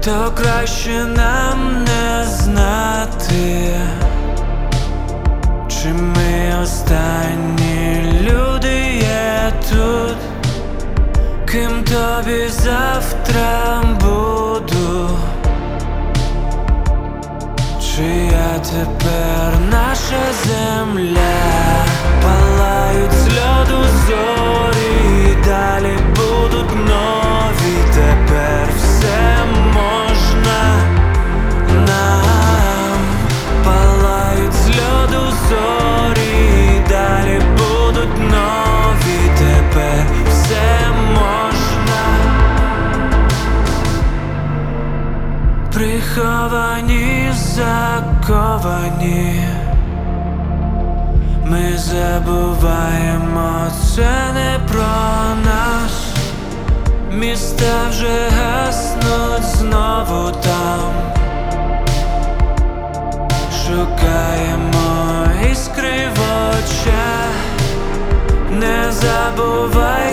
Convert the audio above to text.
то краще нам не знати, чи ми останні люди є тут, ким тобі завтра буду, чия тепер наша земля. Палають з льоду зорі, і далі будуть нові. Тепер все можна нам. Палають з льоду зорі, і далі будуть нові. Тепер все можна. Приховані, заковані, ми забуваємо, це не про нас. Міста вже гаснуть знову там. Шукаємо іскри в очах, не забувай.